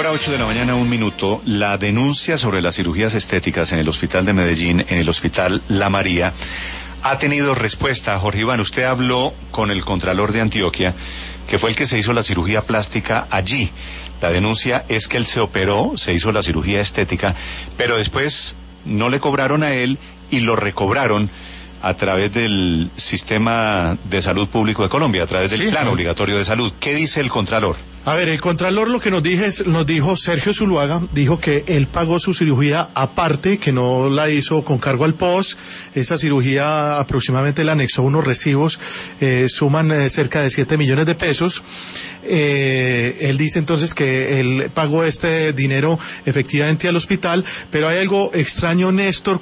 Ahora 8 de la mañana, 1 minuto. La denuncia sobre las cirugías estéticas en el hospital de Medellín, en el hospital La María, ha tenido respuesta. Jorge Iván, usted habló con el Contralor de Antioquia, que fue el que se hizo la cirugía plástica allí. La denuncia es que él se operó, se hizo la cirugía estética, pero después no le cobraron a él y lo recobraron a través del Sistema de Salud Público de Colombia, a través del Plan Obligatorio de Salud. ¿Qué dice el Contralor? A ver, el Contralor lo que nos dijo Sergio Zuluaga, dijo que él pagó su cirugía aparte, que no la hizo con cargo al POS. Esa cirugía aproximadamente le anexó unos recibos, suman cerca de 7 millones de pesos. Él dice entonces que él pagó este dinero efectivamente al hospital, pero hay algo extraño, Néstor,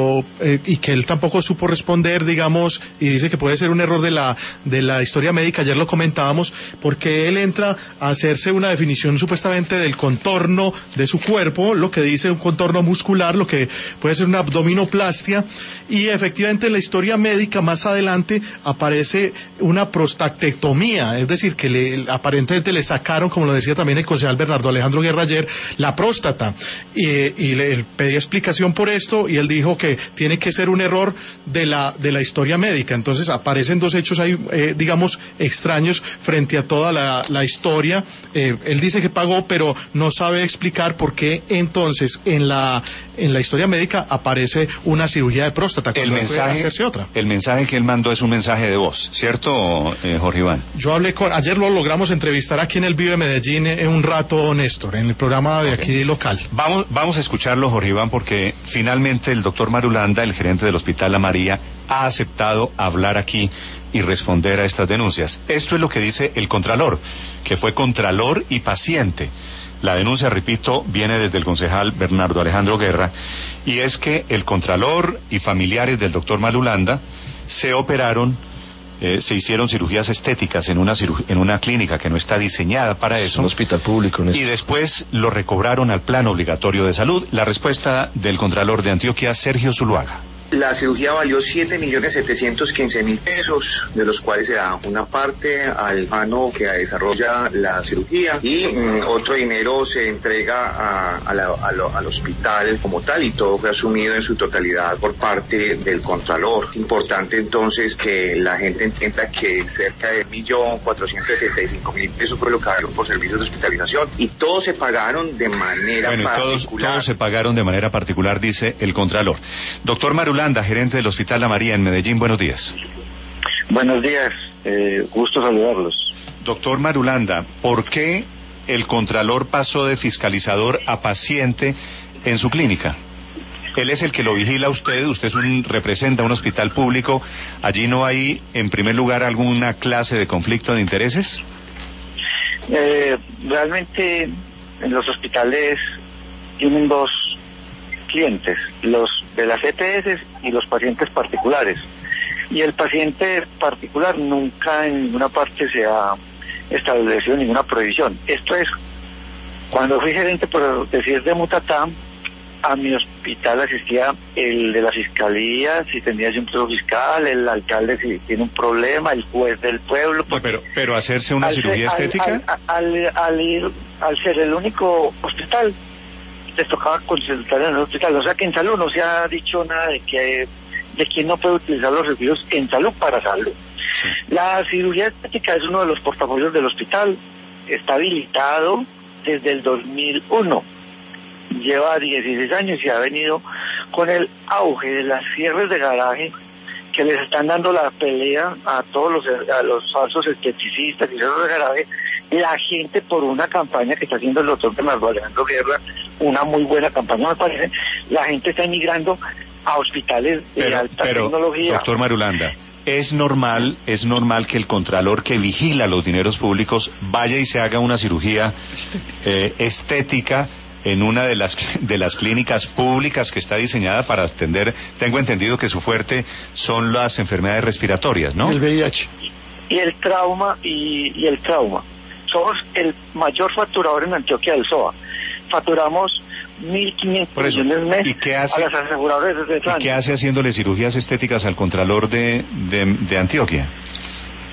y que él tampoco supo responder, digamos, y dice que puede ser un error de la historia médica. Ayer lo comentábamos, porque él entra a hacerse una definición supuestamente del contorno de su cuerpo, lo que dice un contorno muscular, lo que puede ser una abdominoplastia, y efectivamente en la historia médica más adelante aparece una prostatectomía, es decir, que aparentemente le sacaron, como lo decía también el concejal Bernardo Alejandro Guerra ayer, la próstata, y le pedí explicación por esto, y él dijo que tiene que ser un error de la historia médica. Entonces aparecen dos hechos ahí, digamos, extraños frente a toda la historia. Él dice que pagó, pero no sabe explicar por qué entonces en la historia médica aparece una cirugía de próstata cuando puede hacerse otra. El mensaje que él mandó es un mensaje de voz, ¿cierto, Jorge Iván? Yo hablé ayer lo logramos entrevistar aquí en el Vive Medellín en un rato, Néstor, en el programa de aquí local. Vamos a escucharlo, Jorge Iván, porque finalmente el doctor Marulanda, el gerente del Hospital La María, ha aceptado hablar aquí y responder a estas denuncias. Esto es lo que dice el Contralor, que fue Contralor y paciente. La denuncia, repito, viene desde el concejal Bernardo Alejandro Guerra, y es que el Contralor y familiares del doctor Marulanda se operaron, se hicieron cirugías estéticas en una clínica que no está diseñada para eso. Un hospital público. Y después lo recobraron al Plan Obligatorio de Salud. La respuesta del Contralor de Antioquia, Sergio Zuluaga. La cirugía valió 7.715.000 pesos, de los cuales se da una parte al mano que desarrolla la cirugía y otro dinero se entrega al hospital como tal, y todo fue asumido en su totalidad por parte del Contralor. Importante entonces que la gente entienda que cerca de 1.475.000 pesos fue lo que pagaron por servicios de hospitalización, y todos se pagaron de manera particular. Todos se pagaron de manera particular, dice el Contralor. Doctor Marulanda, gerente del Hospital La María en Medellín, buenos días. Buenos días, gusto saludarlos. Doctor Marulanda, ¿por qué el Contralor pasó de fiscalizador a paciente en su clínica? Él es el que lo vigila a usted representa un hospital público. ¿Allí no hay, en primer lugar, alguna clase de conflicto de intereses? Realmente en los hospitales tienen dos clientes, los de las EPS y los pacientes particulares, y el paciente particular nunca en ninguna parte se ha establecido ninguna prohibición. Esto es, cuando fui gerente, por decir, de Mutatá, a mi hospital asistía el de la fiscalía si tenía un proceso fiscal, el alcalde si tiene un problema, el juez del pueblo. Pero hacerse una cirugía estética, al ser el único hospital, les tocaba consultar en el hospital. O sea que en salud no se ha dicho nada de quién no puede utilizar los servicios en salud para salud. Sí. La cirugía estética es uno de los portafolios del hospital, está habilitado desde el 2001, lleva 16 años y ha venido con el auge de las cierres de garaje que les están dando la pelea a todos los falsos esteticistas y cierres de garaje. La gente, por una campaña que está haciendo el doctor Bernardo Alejandro Guerra, una muy buena campaña me parece, la gente está emigrando a hospitales de alta tecnología. Doctor Marulanda, ¿es normal que el Contralor que vigila los dineros públicos vaya y se haga una cirugía estética en una de las clínicas públicas que está diseñada para atender? Tengo entendido que su fuerte son las enfermedades respiratorias, ¿no? El VIH. Y el trauma, y el trauma. Somos el mayor facturador en Antioquia del SOA. Facturamos 1.500 millones mes a las aseguradoras de Francia. ¿Y qué hace haciéndole cirugías estéticas al Contralor de Antioquia?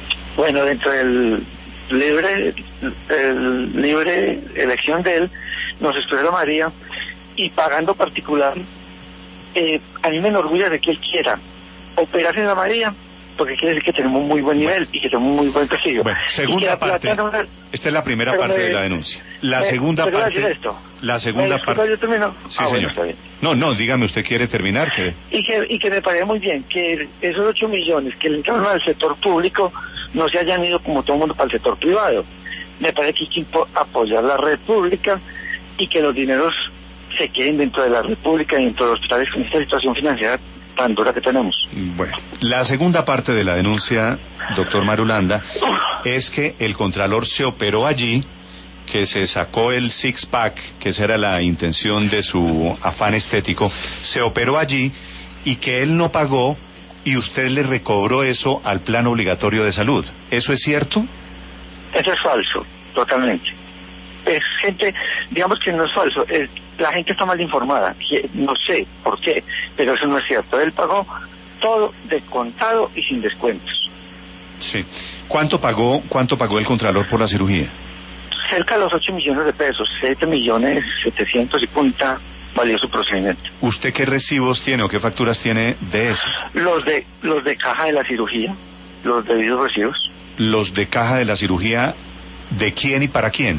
Bueno, dentro del libre elección de él, nos expresa María, y pagando particular, a mí me enorgulle de que él quiera operarse en la María, porque quiere decir que tenemos muy buen nivel y que tenemos muy buen prestigio. Bueno, segunda parte. Esta es la primera parte de la denuncia. La segunda parte. La segunda parte. ¿Yo termino? Sí, señor. Bueno, no, dígame, ¿usted quiere terminar? Y que me parece muy bien que esos 8 millones que le entraron al sector público no se hayan ido como todo el mundo para el sector privado. Me parece que hay que apoyar la red pública y que los dineros se queden dentro de la red pública y dentro de los hospitales con esta situación financiera tan dura que tenemos. Bueno, la segunda parte de la denuncia, doctor Marulanda, es que el Contralor se operó allí, que se sacó el six-pack, que esa era la intención de su afán estético, se operó allí y que él no pagó y usted le recobró eso al plan obligatorio de salud. ¿Eso es cierto? Eso es falso, totalmente. Es gente, digamos que no es falso, la gente está mal informada, no sé por qué, pero eso no es cierto. Él pagó todo de contado y sin descuentos. Sí. ¿Cuánto pagó el Contralor por la cirugía? Cerca de los 8 millones de pesos, 7.700.000 y punta valió su procedimiento. ¿Usted qué recibos tiene o qué facturas tiene de eso? Los de caja de la cirugía, los debidos recibos. ¿Los de caja de la cirugía de quién y para quién?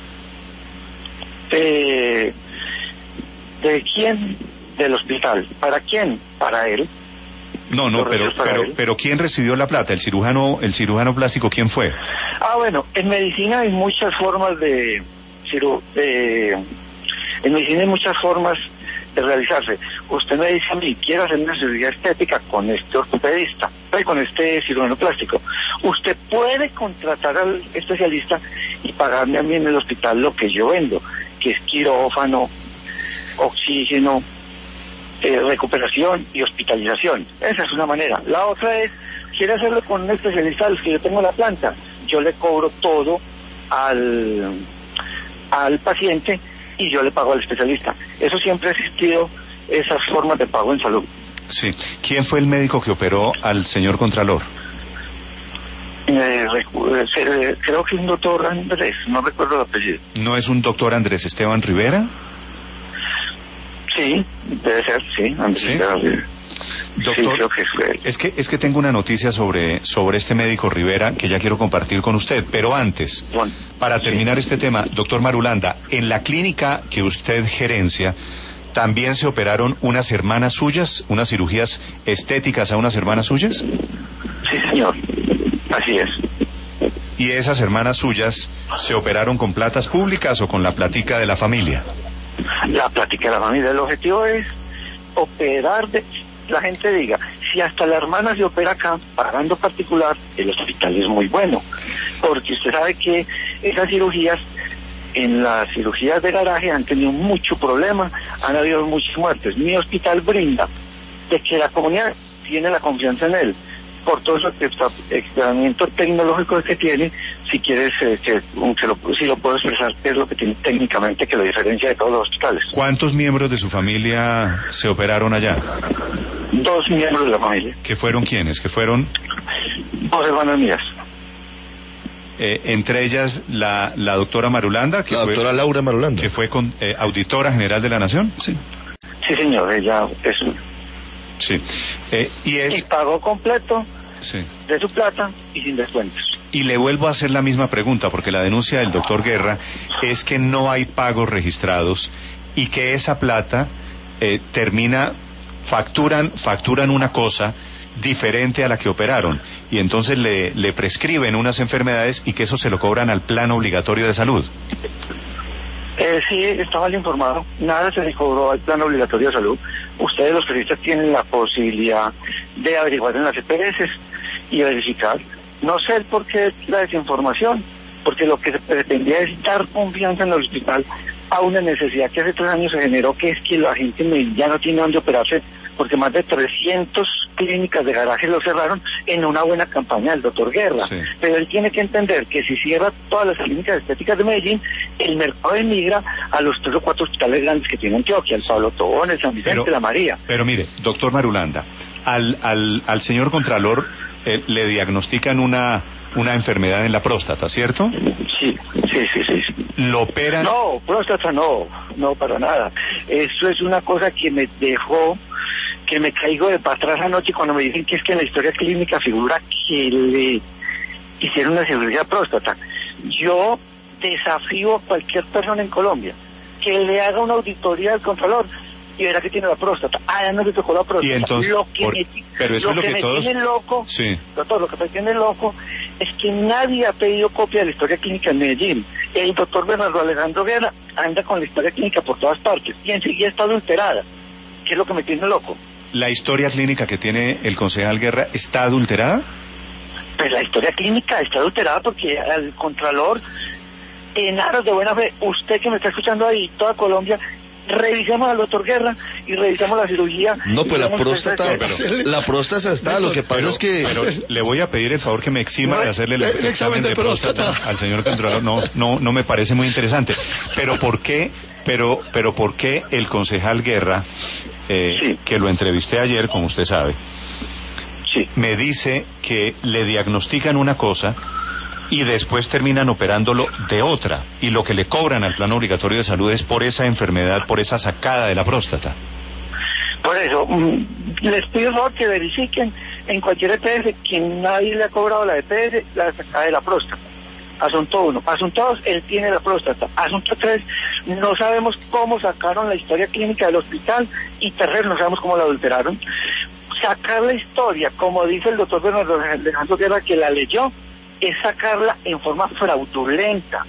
¿De quién? Del hospital. ¿Para quién? Para él. No, pero ¿quién recibió la plata? ¿El cirujano plástico quién fue? Bueno, en medicina hay muchas formas de realizarse. Usted me dice a mí, quiero hacer una cirugía estética con este ortopedista, con este cirujano plástico. Usted puede contratar al especialista y pagarme a mí en el hospital lo que yo vendo, que es quirófano, oxígeno, recuperación y hospitalización. Esa es una manera. La otra es, quiere hacerlo con un especialista al que yo tengo la planta. Yo le cobro todo al paciente y yo le pago al especialista. Eso siempre ha existido, esas formas de pago en salud. Sí. ¿Quién fue el médico que operó al señor Contralor? Creo que es un doctor Andrés, no recuerdo el apellido. ¿No es un doctor Andrés Esteban Rivera? Sí, debe ser, sí, Andrés Esteban Rivera. Doctor, sí, creo que fue él. Es que tengo una noticia sobre este médico Rivera que ya quiero compartir con usted, pero antes, bueno, para terminar este tema, doctor Marulanda, en la clínica que usted gerencia, ¿también se operaron unas hermanas suyas, unas cirugías estéticas a unas hermanas suyas? Sí, señor, así es. ¿Y esas hermanas suyas se operaron con platas públicas o con la platica de la familia? La plática de la familia. El objetivo es operar la gente diga, si hasta la hermana se opera acá, pagando particular, el hospital es muy bueno. Porque usted sabe que esas cirugías, en las cirugías de garaje, han tenido mucho problema, han habido muchas muertes. Mi hospital brinda de que la comunidad tiene la confianza en él, por todo ese equipamiento tecnológico que tiene. Si quieres, si lo puedo expresar, qué es lo que tiene técnicamente que lo diferencia de todos los hospitales. ¿Cuántos miembros de su familia se operaron allá? 2 miembros de la familia. ¿Qué fueron quiénes? ¿Qué fueron? 2 hermanas mías. Entre ellas la doctora Marulanda, doctora Laura Marulanda, que fue auditora general de la Nación. Sí. Sí, señor, ella es. Sí. Y pagó completo. Sí. De su plata y sin descuentos. Y le vuelvo a hacer la misma pregunta, porque la denuncia del doctor Guerra es que no hay pagos registrados y que esa plata facturan una cosa diferente a la que operaron, y entonces le prescriben unas enfermedades y que eso se lo cobran al plan obligatorio de salud. Sí, está mal informado. Nada se le cobró al plan obligatorio de salud. Ustedes, los periodistas, tienen la posibilidad de averiguar en las EPS y verificar. No sé el porqué de la desinformación, porque lo que se pretendía es dar confianza en el hospital a una necesidad que hace 3 años se generó, que es que la gente ya no tiene dónde operarse, porque más de 300 clínicas de garaje lo cerraron en una buena campaña del doctor Guerra. Sí. Pero él tiene que entender que si cierra todas las clínicas estéticas de Medellín, el mercado emigra a los 3 o 4 hospitales grandes que tiene Antioquia, el Pablo Tobón, el San Vicente, la María. Pero mire, doctor Marulanda, al señor Contralor le diagnostican una una enfermedad en la próstata, ¿cierto? Sí. ¿Lo operan? No, próstata no para nada. Eso es una cosa que me dejó, que me caigo de para atrás anoche cuando me dicen que es que en la historia clínica figura que le hicieron una cirugía próstata. Yo desafío a cualquier persona en Colombia que le haga una auditoría al Contralor y verá que tiene la próstata. Ya no le tocó la próstata. Y entonces, pero eso es lo que todos... tiene loco, sí. Doctor, lo que me tiene loco es que nadie ha pedido copia de la historia clínica en Medellín. El doctor Bernardo Alejandro Guerra anda con la historia clínica por todas partes y enseguida está adulterada, que es lo que me tiene loco. ¿La historia clínica que tiene el concejal Guerra está adulterada? Pues la historia clínica está adulterada porque al Contralor, en aras de buena fe, usted que me está escuchando ahí, toda Colombia, revisemos al doctor Guerra y revisemos la cirugía. No, pues la próstata está, lo que pasa es que... Pero le voy a pedir el favor que me exima de hacerle el examen de próstata al señor Contralor. No me parece muy interesante. Pero ¿por qué el concejal Guerra, que lo entrevisté ayer, como usted sabe, me dice que le diagnostican una cosa y después terminan operándolo de otra, y lo que le cobran al plan obligatorio de salud es por esa enfermedad, por esa sacada de la próstata? Por eso, les pido que verifiquen en cualquier EPS que nadie le ha cobrado la EPS la sacada de la próstata. Asunto 1. Asunto 2, él tiene la próstata. Asunto 3, no sabemos cómo sacaron la historia clínica del hospital, y tercero, no sabemos cómo la adulteraron. Sacar la historia, como dice el doctor Bernardo Alejandro Guerra, que la leyó, es sacarla en forma fraudulenta,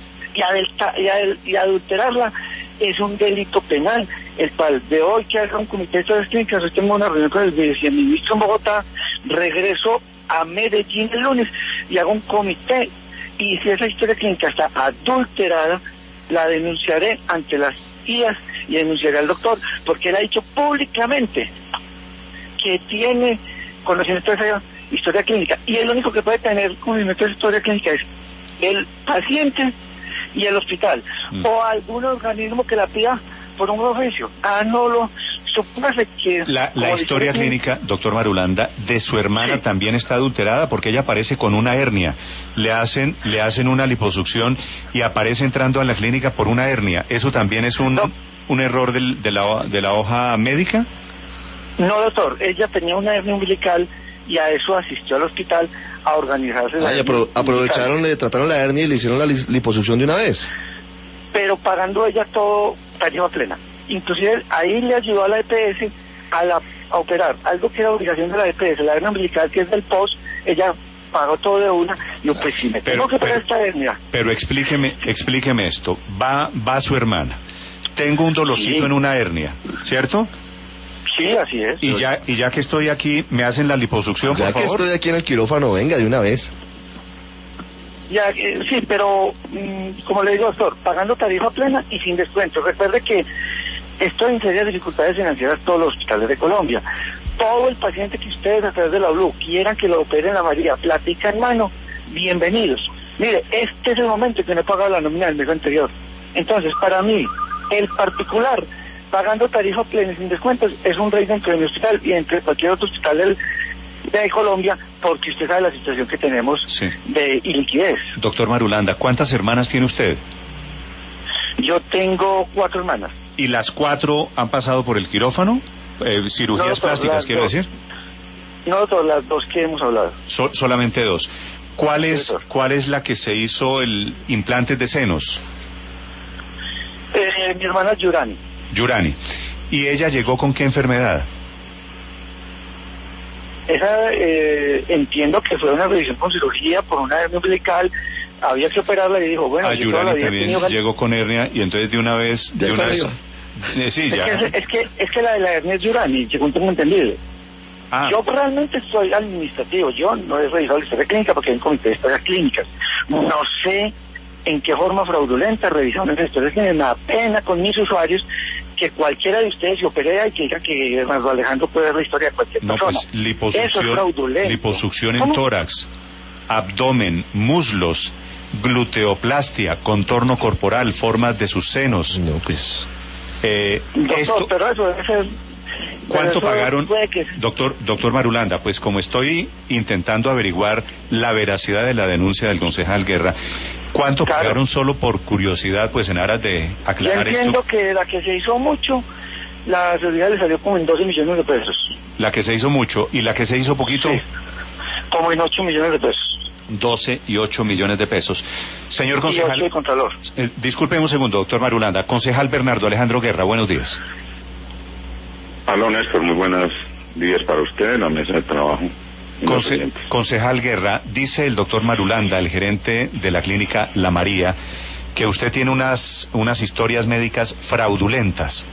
y adulterarla es un delito penal, el cual de hoy que haga un comité de historias clínicas. Hoy tengo una reunión con el viceministro en Bogotá, regreso a Medellín el lunes y hago un comité, y si esa historia clínica está adulterada, la denunciaré ante las IAS y denunciaré al doctor, porque él ha dicho públicamente que tiene conocimiento de esa historia clínica, y el único que puede tener conocimiento de historia clínica es el paciente y el hospital, o algún organismo que la pida por un oficio. No lo supone que... La historia clínica, doctor Marulanda, de su hermana también está adulterada, porque ella aparece con una hernia. Le hacen una liposucción y aparece entrando a la clínica por una hernia. ¿Eso también es un error de la hoja médica? No, doctor, ella tenía una hernia umbilical y a eso asistió al hospital a organizarse. Aprovecharon, le trataron la hernia y le hicieron la liposucción de una vez. Pero pagando ella todo tarifa plena. Inclusive ahí le ayudó a la EPS a operar algo que era obligación de la EPS, la hernia umbilical, que es del POS. Ella pagó todo de una. Yo, pues si me tengo que pagar esta hernia. Pero explíqueme esto. Va su hermana. Tengo un dolorcito en una hernia, ¿cierto? Sí, así es. Y ya que estoy aquí, ¿me hacen la liposucción, por favor? Ya que estoy aquí en el quirófano, venga, de una vez. Ya, sí, pero como le digo, doctor, pagando tarifa plena y sin descuento. Recuerde que estoy en serias dificultades financieras todos los hospitales de Colombia. Todo el paciente que ustedes a través de la Blue quieran que lo operen la María, platica en mano, bienvenidos. Mire, este es el momento que no he pagado la nómina del mes anterior. Entonces, para mí, el particular, pagando tarifa plena y sin descuentos, es un rey dentro de mi hospital y entre cualquier otro hospital de Colombia, porque usted sabe la situación que tenemos de iliquidez. Doctor Marulanda, ¿cuántas hermanas tiene usted? Yo tengo 4 hermanas. ¿Y las 4 han pasado por el quirófano? Cirugías plásticas, quiero decir. No, doctor, las 2 que hemos hablado. Solamente 2. ¿Cuál es la que se hizo el implantes de senos? Mi hermana Yurani. ¿Y ella llegó con qué enfermedad? Esa, entiendo que fue una revisión con cirugía por una hernia umbilical, había que operarla y dijo, bueno... Yurani también llegó con hernia y entonces de una vez... sí, ya. Es que la de la hernia es Yurani, según tengo entendido. Yo realmente soy administrativo, yo no he revisado la historia clínica porque hay un comité de historias clínicas. No sé en qué forma fraudulenta revisaron esas historias clínicas. Me da pena con mis usuarios que cualquiera de ustedes se opere y que diga que Bernardo Alejandro puede ver la historia de cualquier persona. Pues eso es fraudulento. Liposucción en tórax, abdomen, muslos, gluteoplastia, contorno corporal, formas de sus senos. Doctor, pero eso debe ser ¿Cuánto pagaron, doctor Marulanda? Pues como estoy intentando averiguar la veracidad de la denuncia del concejal Guerra, ¿cuánto pagaron solo por curiosidad, pues en aras de aclarar esto? Yo entiendo que la que se hizo mucho, la seguridad le salió como en 12 millones de pesos. La que se hizo mucho, ¿y la que se hizo poquito? Sí, como en 8 millones de pesos. 12 y 8 millones de pesos. Señor concejal... Y 8 de contralor. Disculpe un segundo, doctor Marulanda. Concejal Bernardo Alejandro Guerra, buenos días. Aló, Néstor, muy buenos días para usted, la mesa de trabajo. Concejal Guerra, dice el doctor Marulanda, el gerente de la clínica La María, que usted tiene unas historias médicas fraudulentas.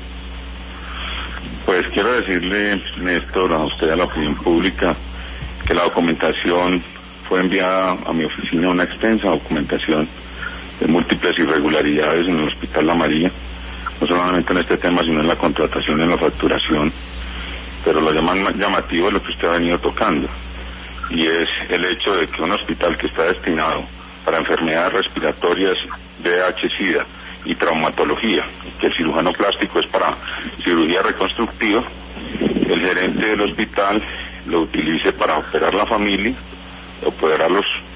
Pues quiero decirle, Néstor, a usted, a la opinión pública, que la documentación fue enviada a mi oficina, una extensa documentación de múltiples irregularidades en el Hospital La María, no solamente en este tema, sino en la contratación y en la facturación. Pero lo llamativo es lo que usted ha venido tocando, y es el hecho de que un hospital que está destinado para enfermedades respiratorias, VIH-Sida y traumatología, que el cirujano plástico es para cirugía reconstructiva, el gerente del hospital lo utilice para operar la familia, operar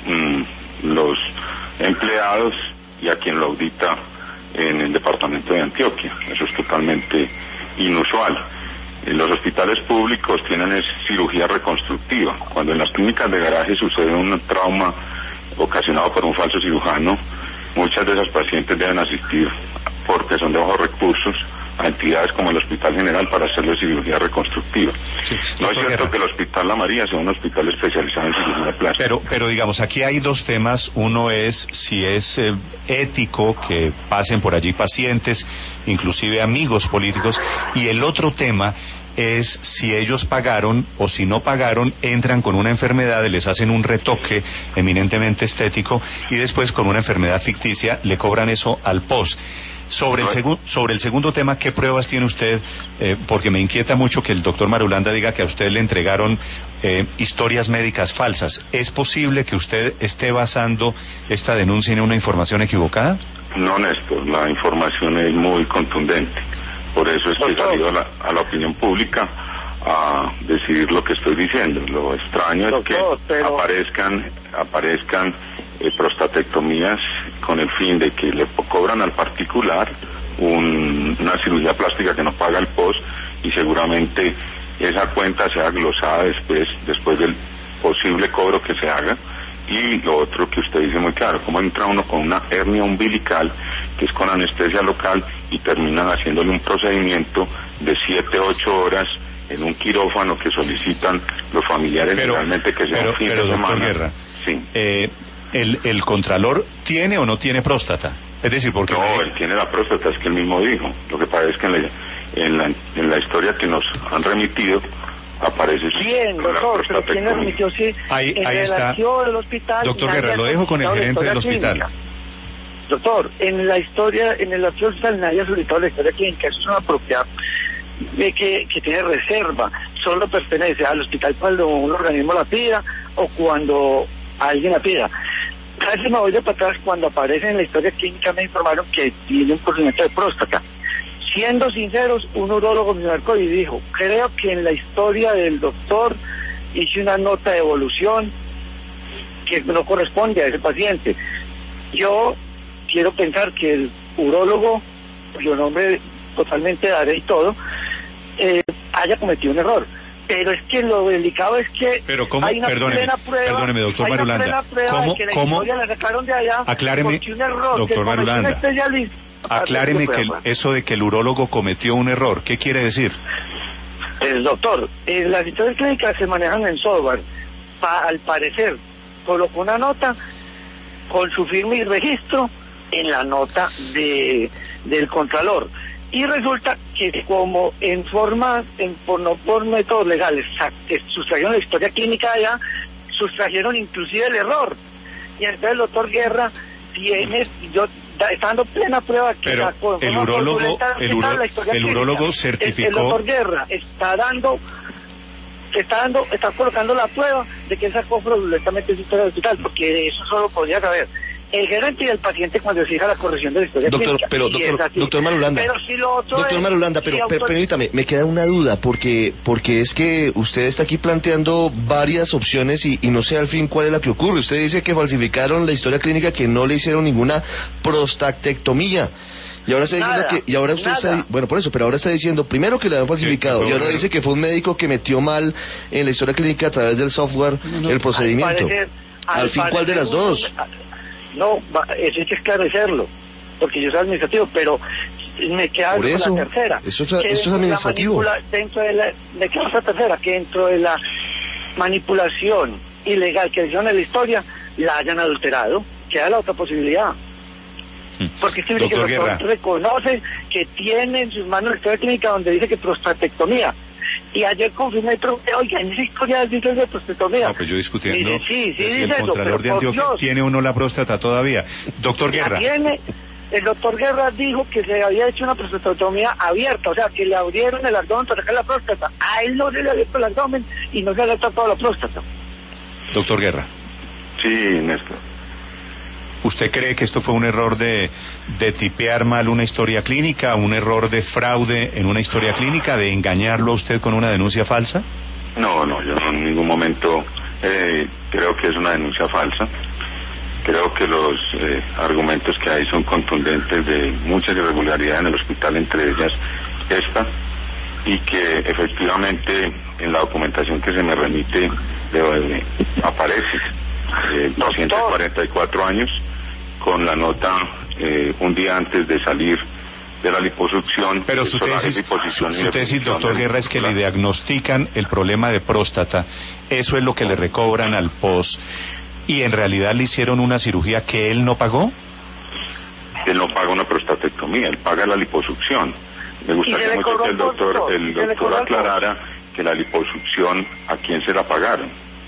los empleados y a quien lo audita en el departamento de Antioquia. Eso es totalmente inusual. Los hospitales públicos tienen cirugía reconstructiva. Cuando en las clínicas de garaje sucede un trauma ocasionado por un falso cirujano, muchas de esas pacientes deben asistir, porque son de bajos recursos, a entidades como el Hospital General para hacerle cirugía reconstructiva. Sí, no es cierto que el Hospital La María sea un hospital especializado en cirugía plástica. Pero digamos, aquí hay dos temas. Uno es si es ético que pasen por allí pacientes, inclusive amigos políticos, y el otro tema es si ellos pagaron o si no pagaron, entran con una enfermedad, les hacen un retoque eminentemente estético y después con una enfermedad ficticia le cobran eso al post. Sobre el segundo tema, ¿qué pruebas tiene usted? Porque me inquieta mucho que el doctor Marulanda diga que a usted le entregaron historias médicas falsas. ¿Es posible que usted esté basando esta denuncia en una información equivocada? No, Néstor, la información es muy contundente. Por eso es que he salido a la opinión pública a decidir lo que estoy diciendo. Lo extraño es que aparezcan prostatectomías con el fin de que le cobran al particular una cirugía plástica que no paga el POS, y seguramente esa cuenta sea glosada después del posible cobro que se haga. Y lo otro que usted dice muy claro, cómo entra uno con una hernia umbilical, que es con anestesia local, y terminan haciéndole un procedimiento de 7-8 horas en un quirófano que solicitan los familiares realmente que sea un fin de semana. Guerra, sí. ¿El Contralor tiene o no tiene próstata? Es decir, porque... No, él tiene la próstata, es que él mismo dijo. Lo que pasa es que en la historia que nos han remitido aparece... ¿Quién, doctor? ¿Pero quién le remitió? Sí, ahí está. Del hospital, doctor Guerra, lo dejo con el gerente del hospital. Clínica. Doctor, en el archivo hospital nadie ha solicitado la historia clínica. Eso es una propiedad que tiene reserva. Solo pertenece al hospital cuando un organismo la pida o cuando alguien la pida. Casi me voy de para atrás. Cuando aparece en la historia clínica me informaron que tiene un procedimiento de próstata. Siendo sinceros, un urólogo me marcó y dijo, creo que en la historia del doctor hice una nota de evolución que no corresponde a ese paciente. Yo quiero pensar que el urólogo, cuyo nombre totalmente daré y todo, haya cometido un error. Pero es que lo delicado es que pero ¿cómo? Hay una plena prueba, perdóneme, doctor Marulanda. ¿Cómo? La sacaron de allá. Acláreme, un error, doctor Marulanda. Acláreme que eso de que el urólogo cometió un error, ¿qué quiere decir? El doctor, las historias clínicas se manejan en software. Al parecer, colocó una nota con su firma y registro en la nota del Contralor. Y resulta que como por métodos legales sustrajeron la historia clínica allá, sustrajeron inclusive el error. Y entonces el doctor Guerra está dando plena prueba que pero el urólogo certificó. El doctor Guerra está colocando la prueba de que sacó fraudulentamente su historia del hospital, porque de eso solo podría saber el gerente y el paciente cuando se hija la corrección de la historia clínica. Doctor Marulanda, pero si lo otro permítame, me queda una duda, porque es que usted está aquí planteando varias opciones y no sé al fin cuál es la que ocurre. Usted dice que falsificaron la historia clínica, que no le hicieron ninguna prostatectomía. Y ahora está diciendo pero ahora está diciendo primero que le habían falsificado y ahora dice que fue un médico que metió mal en la historia clínica a través del software el procedimiento. Al fin, ¿cuál de las dos? No, eso hay que esclarecerlo, porque yo soy administrativo, pero me queda con la tercera. Eso es administrativo. Me queda esa tercera, que dentro de la manipulación ilegal que hicieron en la historia, la hayan adulterado. Queda la otra posibilidad. Porque este doctor reconoce que tiene en sus manos la historia clínica donde dice que prostatectomía. Y ayer confirmé, oiga, en esa historia dice de prostatectomía. No, pues yo discutiendo sí, si el Contralor de Antioquia tiene o no la próstata todavía. Doctor Guerra. El doctor Guerra dijo que se había hecho una prostatectomía abierta, o sea, que le abrieron el abdomen para sacar la próstata. A él no se le ha abierto el abdomen y no se le ha tratado la próstata. Doctor Guerra. Sí, Néstor. ¿Usted cree que esto fue un error de tipear mal una historia clínica, un error de fraude en una historia clínica, de engañarlo a usted con una denuncia falsa? No, yo en ningún momento creo que es una denuncia falsa. Creo que los argumentos que hay son contundentes de muchas irregularidades en el hospital, entre ellas esta, y que efectivamente en la documentación que se me remite aparece 244 años con la nota un día antes de salir de la liposucción. Pero su tesis, doctor Guerra, es que le diagnostican el problema de próstata, eso es lo que le recobran al POS, y en realidad le hicieron una cirugía que él no pagó. Él no paga una prostatectomía, él paga la liposucción. Me gustaría mucho que el doctor aclarara que la liposucción, ¿a quién se la pagaron?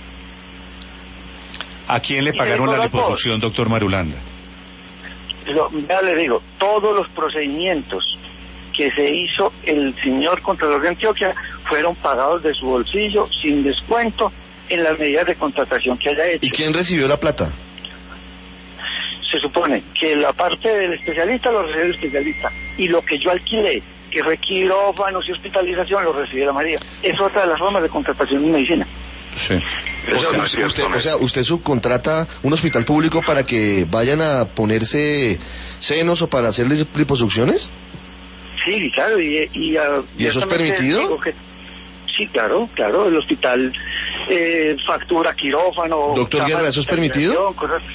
¿A quién le pagaron la liposucción, doctor Marulanda? Ya le digo, todos los procedimientos que se hizo el señor Contralor de Antioquia fueron pagados de su bolsillo, sin descuento, en las medidas de contratación que haya hecho. ¿Y quién recibió la plata? Se supone que la parte del especialista lo recibe el especialista, y lo que yo alquilé, que fue quirófanos y hospitalización, lo recibe la María. Es otra de las formas de contratación en medicina. Sí. Usted subcontrata un hospital público para que vayan a ponerse senos o para hacerles liposucciones. Sí, claro, y eso es permitido. Sí, claro, el hospital factura quirófano. Doctor Guerra, ¿eso es permitido?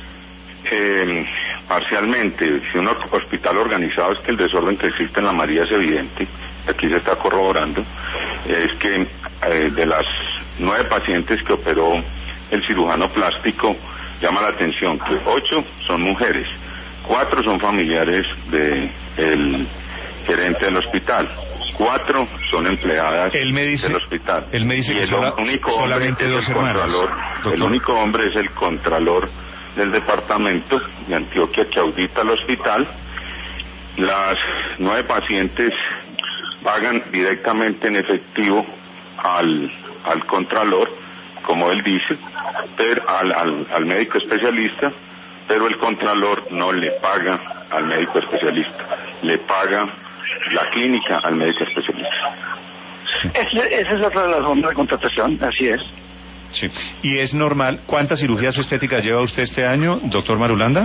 Parcialmente. Si un hospital organizado, es que el desorden que existe en la María es evidente, aquí se está corroborando, es que de las 9 pacientes que operó el cirujano plástico, llama la atención que 8 son mujeres, 4 son familiares del gerente del hospital, 4 son empleadas del hospital. Él me dice que solamente 2 hermanas. El único hombre es el contralor del departamento de Antioquia que audita el hospital. Las 9 pacientes pagan directamente en efectivo al contralor, como él dice, pero al médico especialista, pero el contralor no le paga al médico especialista, le paga la clínica al médico especialista. Sí. Esa es otra de las formas de contratación, así es. Sí. ¿Y es normal? ¿Cuántas cirugías estéticas lleva usted este año, doctor Marulanda?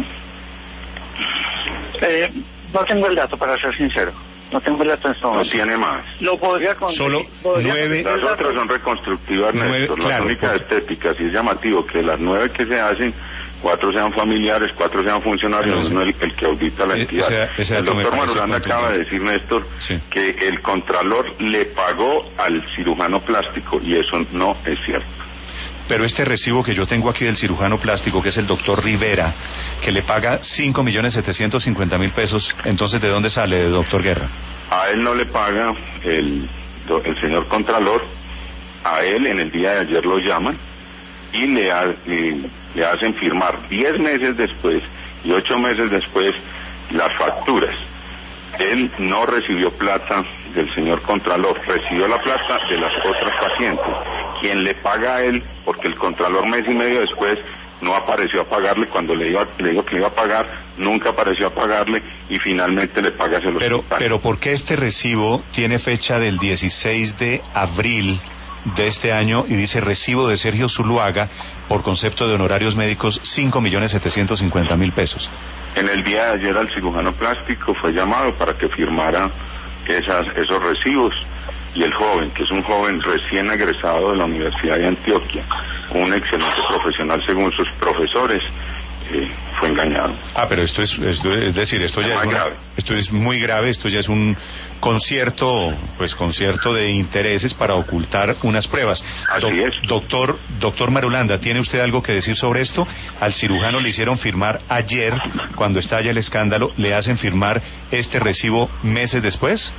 No tengo el dato, para ser sincero. No tengo el dato en este momento. No tiene más. Lo podría conseguir. Solo 9. Las otras son reconstructivas, Néstor. Las únicas estéticas, y es llamativo que las 9 que se hacen, 4 sean familiares, 4 sean funcionarios, no el que audita la entidad. El doctor Marulanda acaba de decir, Néstor, que el contralor le pagó al cirujano plástico, y eso no es cierto. Pero este recibo que yo tengo aquí del cirujano plástico, que es el doctor Rivera, que le paga 5.750.000 pesos, entonces ¿de dónde sale, doctor Guerra? A él no le paga el señor contralor, a él en el día de ayer lo llaman y le hacen firmar 10 meses después y 8 meses después las facturas. Él no recibió plata del señor contralor, recibió la plata de las otras pacientes. Quien le paga a él, porque el contralor mes y medio después no apareció a pagarle. Cuando le digo que le iba a pagar, nunca apareció a pagarle y finalmente le paga el hospital. Pero ¿por qué este recibo tiene fecha del 16 de abril de este año y dice recibo de Sergio Zuluaga por concepto de honorarios médicos 5.750.000 pesos? En el día de ayer al cirujano plástico fue llamado para que firmara esos recibos, y el joven, que es un joven recién egresado de la Universidad de Antioquia, un excelente profesional según sus profesores, fue engañado. Pero esto es decir, esto ya es grave. Esto es muy grave, esto ya es un concierto de intereses para ocultar unas pruebas. Así es. Doctor Marulanda, ¿tiene usted algo que decir sobre esto? Al cirujano le hicieron firmar ayer, cuando estalla el escándalo, ¿le hacen firmar este recibo meses después?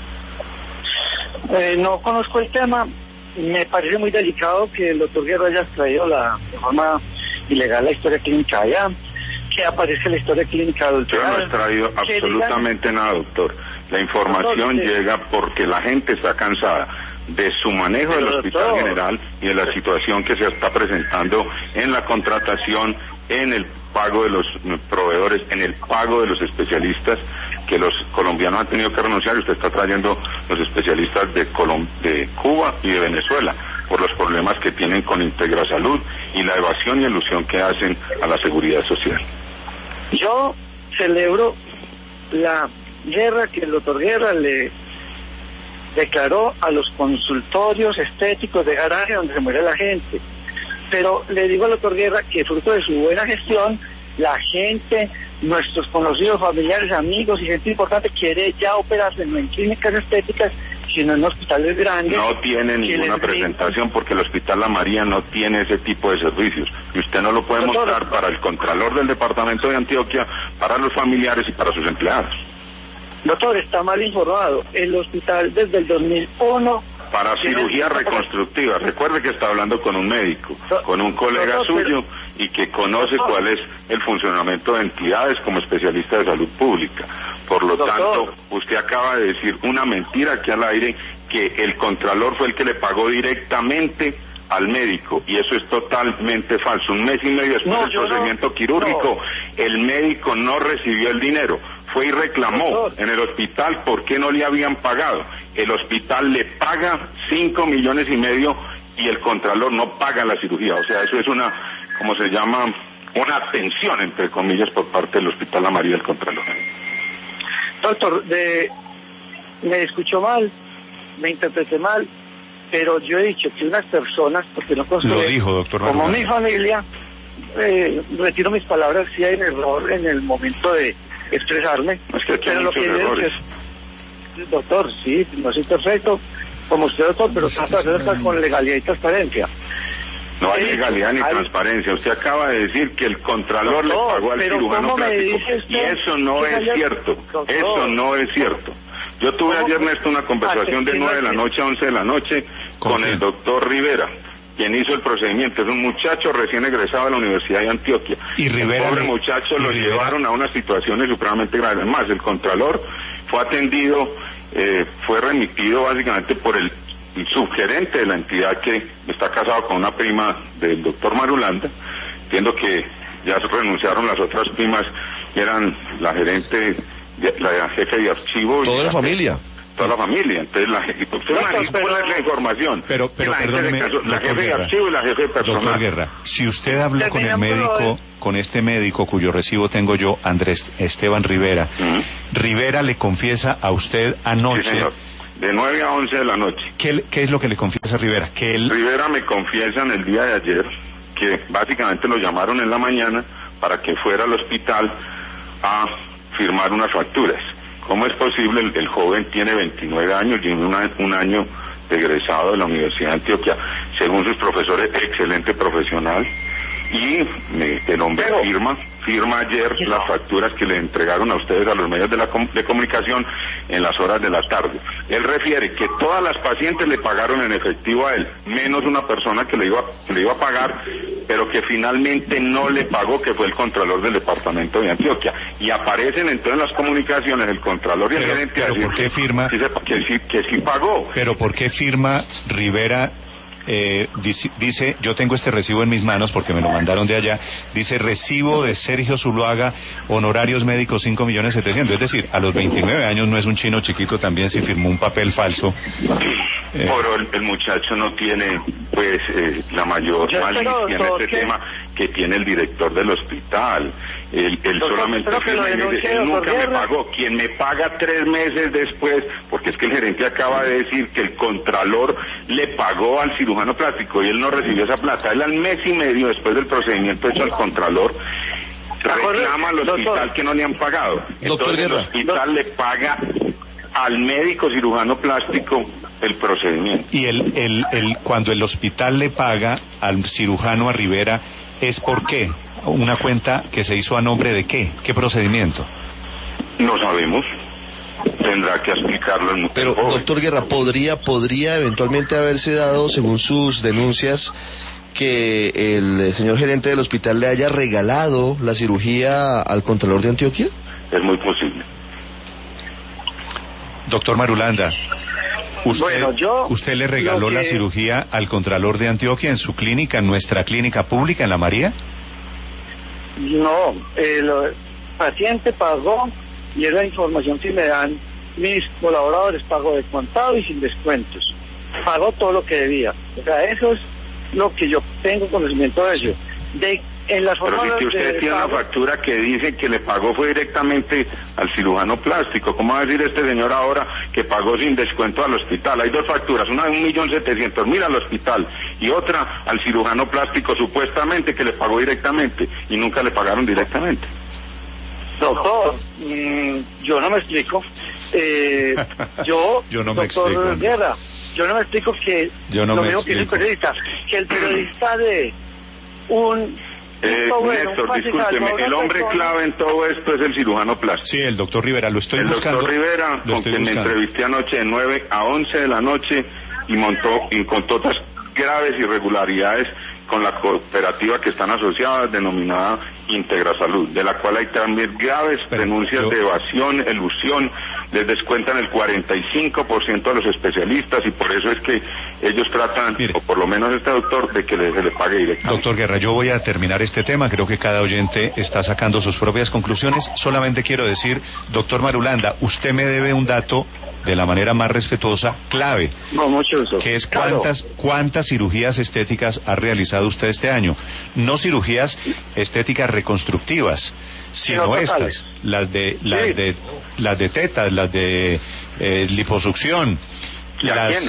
No conozco el tema. Me parece muy delicado que el doctor Guerra haya traído de forma ilegal la historia clínica allá, que aparece la historia clínica adulterada. Yo no he traído absolutamente nada, doctor. La información llega porque la gente está cansada de su manejo del Hospital General y de la situación que se está presentando en la contratación, en el pago de los proveedores, en el pago de los especialistas, que los colombianos han tenido que renunciar, y usted está trayendo los especialistas de Cuba y de Venezuela por los problemas que tienen con Integrasalud y la evasión y elusión que hacen a la seguridad social. Yo celebro la guerra que el doctor Guerra le declaró a los consultorios estéticos de garaje donde se muere la gente, pero le digo al doctor Guerra que fruto de su buena gestión, la gente, nuestros conocidos, familiares, amigos y gente importante quiere ya operarse no en clínicas estéticas, sino en hospitales grandes. No tiene ninguna presentación porque el Hospital La María no tiene ese tipo de servicios, y usted no lo puede mostrar para el Contralor del Departamento de Antioquia, para los familiares y para sus empleados. Doctor, está mal informado. El hospital desde el 2001... Para cirugía reconstructiva. Recuerde que está hablando con un médico, con un colega suyo, y que conoce cuál es el funcionamiento de entidades como especialista de salud pública. Por lo tanto, usted acaba de decir una mentira aquí al aire, que el Contralor fue el que le pagó directamente al médico, y eso es totalmente falso. Un mes y medio después del procedimiento quirúrgico, el médico no recibió el dinero, fue y reclamó en el hospital por qué no le habían pagado. El hospital le paga 5,5 millones y el Contralor no paga la cirugía. O sea, eso es una atención, entre comillas, por parte del Hospital La María del Contralor. Doctor, me escuchó mal, me interpreté mal, pero yo he dicho que unas personas, porque no considero, lo dijo, doctor como Marulanda, mi familia, retiro mis palabras si hay error en el momento de expresarme, es que aquí pero hay lo que muchos errores. Doctor, sí, no soy perfecto como usted, doctor, pero trata de hacerlo con legalidad y transparencia. No hay legalidad ni transparencia. Usted acaba de decir que el Contralor le pagó al cirujano plástico, y eso no es cierto. Eso no es cierto. Yo tuve ayer, Néstor, una conversación de 9 de la noche a 11 de la noche con el doctor Rivera, quien hizo el procedimiento. Es un muchacho recién egresado de la Universidad de Antioquia. Y Rivera, el pobre muchacho lo llevaron a unas situaciones supremamente graves. Además, el Contralor fue atendido, fue remitido básicamente por el subgerente de la entidad, que está casado con una prima del doctor Marulanda. Entiendo que ya renunciaron las otras primas, que eran la gerente, la jefe de archivo. Toda la familia. Toda la familia. Entonces, la información. Pero perdóneme, la jefe de archivo y la jefe de personal. Doctor Guerra, si usted habló con el médico, con este médico cuyo recibo tengo yo, Andrés Esteban Rivera, Rivera le confiesa a usted anoche... Sí, señor. De 9 a 11 de la noche. ¿Qué es lo que le confiesa Rivera? Rivera me confiesa en el día de ayer que básicamente lo llamaron en la mañana para que fuera al hospital a firmar unas facturas. ¿Cómo es posible? El joven tiene 29 años y un año de egresado de la Universidad de Antioquia. Según sus profesores, excelente profesional. Y el hombre firma ayer las facturas que le entregaron a ustedes, a los medios de comunicación, en las horas de la tarde. Él refiere que todas las pacientes le pagaron en efectivo a él, menos una persona que le iba a pagar, pero que finalmente no le pagó, que fue el Contralor del Departamento de Antioquia. Y aparecen entonces las comunicaciones el Contralor y el gerente a decir ¿por qué firma? que sí pagó. Pero ¿por qué firma Rivera dice, yo tengo este recibo en mis manos porque me lo mandaron de allá, dice recibo de Sergio Zuluaga, honorarios médicos 5.700.000, es decir, a los 29 años no es un chino chiquito también si firmó un papel falso. Pero el muchacho no tiene, pues, la mayor malicia en este tema que tiene el director del hospital. Él solamente él nunca me pagó. Quien me paga 3 meses después, porque es que el gerente acaba de decir que el contralor le pagó al cirujano plástico y él no recibió esa plata. Él al mes y medio después del procedimiento hecho al contralor reclama al hospital que no le han pagado. Entonces el hospital le paga al médico cirujano plástico el procedimiento. Y cuando el hospital le paga al cirujano a Rivera, ¿es por qué? ¿Una cuenta que se hizo a nombre de qué? ¿Qué procedimiento? No sabemos. Tendrá que explicarlo el Pero, doctor Guerra, ¿podría eventualmente haberse dado, según sus denuncias, que el señor gerente del hospital le haya regalado la cirugía al Contralor de Antioquia? Es muy posible. Doctor Marulanda, ¿usted le regaló la cirugía al Contralor de Antioquia en su clínica, en nuestra clínica pública, en La María? No, el paciente pagó y es la información que me dan mis colaboradores, pago de contado y sin descuentos. Pagó todo lo que debía. O sea, eso es lo que yo tengo conocimiento de eso. En las pero si usted tiene una factura que dice que le pagó fue directamente al cirujano plástico, ¿cómo va a decir este señor ahora que pagó sin descuento al hospital? Hay 2 facturas, una de 1.700.000 al hospital y otra al cirujano plástico supuestamente que le pagó directamente y nunca le pagaron directamente. Doctor, yo no me explico. Yo no me doctor explico. Guerra, yo no me explico que yo no lo me mismo explico. que el periodista de un Néstor, discúlpeme, el hombre clave en todo esto es el cirujano plástico. Sí, el doctor Rivera, lo estoy buscando. El doctor Rivera, con quien me entrevisté anoche de 9 a 11 de la noche y contó otras graves irregularidades con la cooperativa que están asociadas, denominada Integra Salud, de la cual hay también graves denuncias de evasión, elusión, les descuentan el 45% a los especialistas y por eso es que ellos tratan, o por lo menos este doctor, de que se le pague directamente. Doctor Guerra, yo voy a terminar este tema, creo que cada oyente está sacando sus propias conclusiones, solamente quiero decir, doctor Marulanda, usted me debe un dato de la manera más respetuosa, clave, que es cuántas cirugías estéticas ha realizado usted este año. No cirugías estéticas reconstructivas, sino estas, las de tetas, las de liposucción, las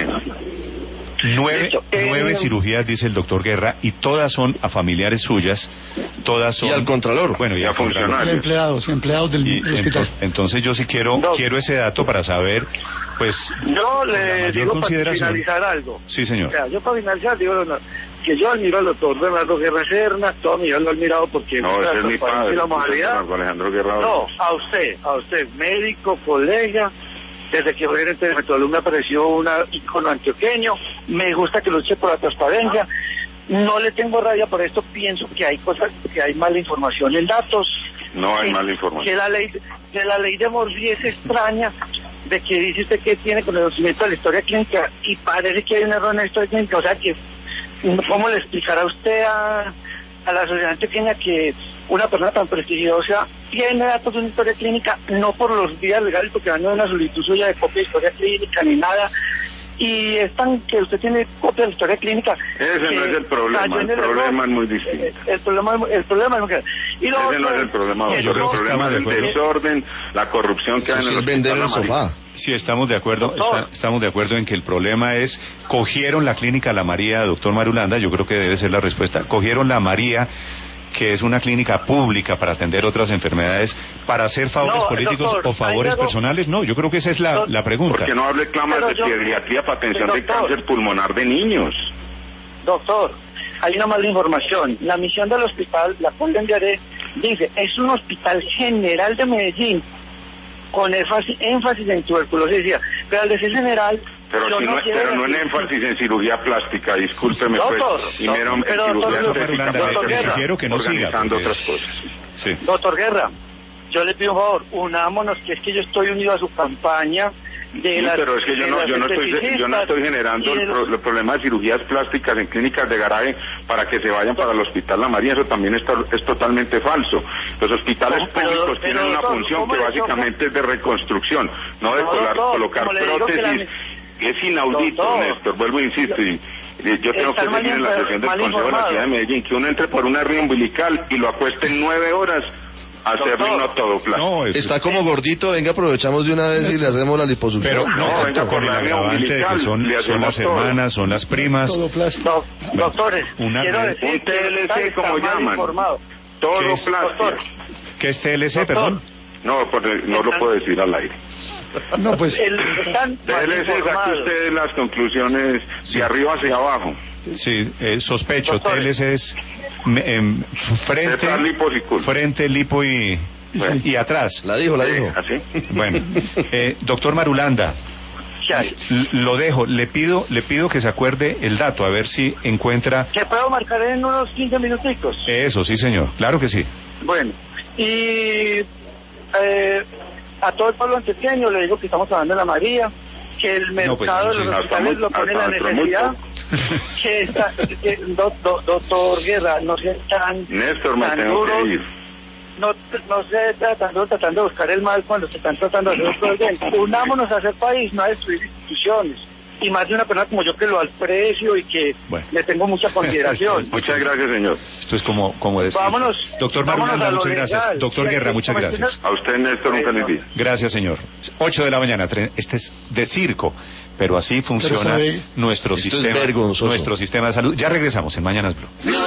9 cirugías, dice el doctor Guerra, y todas son a familiares suyas, todas son... Y al Contralor. Bueno, y a funcionarios. Empleados del hospital. Entonces yo sí quiero ese dato para saber, pues... Yo le digo para finalizar algo. Sí, señor. O sea, yo para finalizar digo que yo admiro al doctor Bernardo Guerra Serna, toda mi vida lo he admirado porque... No, ese es mi padre, la moralidad. Alejandro Guerra. No, a usted, médico, colega... Desde que fue gerente de Metodolum me apareció un icono antioqueño, me gusta que luche por la transparencia, no le tengo rabia por esto, pienso que hay cosas, que hay mala información en datos. No hay mala información. Que la ley de Morphy es extraña, de que dice usted que tiene conocimiento de la historia clínica y parece que hay un error en la historia clínica, o sea que, ¿cómo le explicará usted a la sociedad antioqueña que una persona tan prestigiosa tiene datos de una historia clínica, no por los vías legales, porque no hay una solicitud suya de copia de historia clínica ni nada, y es tan que usted tiene copia de historia clínica? Ese no es el problema, el problema es muy distinto. El problema es muy grande. Y ese no es el problema, doctor, el problema es el desorden, la corrupción que hay en el vender el sofá. Sí, estamos de acuerdo, estamos de acuerdo en que el problema es, cogieron la clínica La María, doctor Marulanda, yo creo que debe ser la respuesta, cogieron La María, que es una clínica pública para atender otras enfermedades, para hacer favores políticos, doctor, o favores personales. No, yo creo que esa es la pregunta. ¿Por qué no hable clamas de pediatría para atención de cáncer pulmonar de niños? Doctor, hay una mala información. La misión del hospital, la cual le enviaré, dice, es un hospital general de Medellín, con énfasis en tuberculosis, pero al decir general... Pero no en énfasis en cirugía plástica, discúlpeme, doctor, pues, y mero en cirugía estética, le sugiero que no siga, organizando otras cosas. Sí. Doctor Guerra, yo le pido un favor, unámonos, que es que yo estoy unido a su campaña pero es que yo no estoy generando el problema de cirugías plásticas en clínicas de garaje para que se vayan para el Hospital La María. Eso también es totalmente falso. Los hospitales públicos tienen una función que básicamente es de reconstrucción, no de colocar prótesis. Es inaudito, doctor, Néstor, vuelvo e insisto, y yo tengo que seguir en la sesión del Consejo de la Ciudad de Medellín, que uno entre por una hernia umbilical y lo acuesten 9 horas a hacerle una autoplastia. No, está como gordito, venga, aprovechamos de una vez y le hacemos la liposucción. Pero no, venga con el agravante de que son las hermanas, son las primas. Doctores, quiero decir un TLC, como llaman. Todoplastia. ¿Qué es TLC, perdón? No, no lo puedo decir al aire. No, pues TLC, saque ustedes las conclusiones de arriba hacia abajo. Sí, sospecho, Doctores. TLC es frente, lipo y atrás. La dijo. ¿Así? Bueno, doctor Marulanda, lo dejo, le pido que se acuerde el dato, a ver si encuentra... ¿Se puedo marcar en unos 15 minuticos? Eso, sí señor, claro que sí. Bueno, y a todo el pueblo antioqueño le digo que estamos hablando de La María, que el mercado de los hospitales lo pone la necesidad, que doctor Guerra, no sea Néstor, me tan tengo duro, que ir. no se tratando de buscar el mal cuando se están tratando de hacer un bien. Unámonos a hacer país, no a destruir instituciones. Y más de una persona como yo que lo aprecio y que le tengo mucha consideración. Muchas gracias, señor. Esto es como decir. Vámonos. Doctor Marulanda, muchas gracias. Legal. Doctor Guerra, muchas gracias. A usted, Néstor, un feliz día. Gracias, señor. 8 de la mañana, este es de circo, pero así funciona nuestro sistema de salud. Ya regresamos en Mañanas Blue.